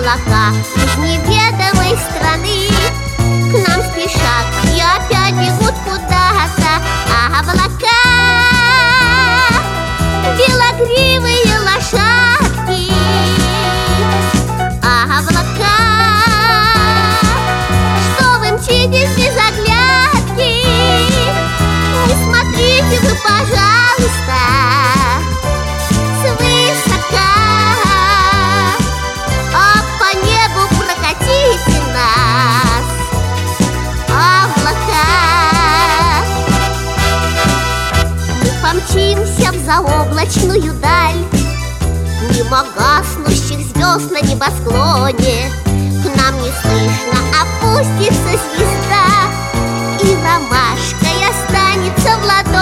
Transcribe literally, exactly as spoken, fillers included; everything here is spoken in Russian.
облака из неведомой страны к нам спешат и опять бегут куда-то. А облака, белогривые лошадки, а облака, что вы мчитесь без оглядки, не смотрите вы, пожалуйста, свысока, а по небу прокатите нас, облака. Мы помчимся в заоблачную даль, мимо гаснущих звезд на небосклоне. К нам неслышно опустится звезда, и ромашкой останется в ладони.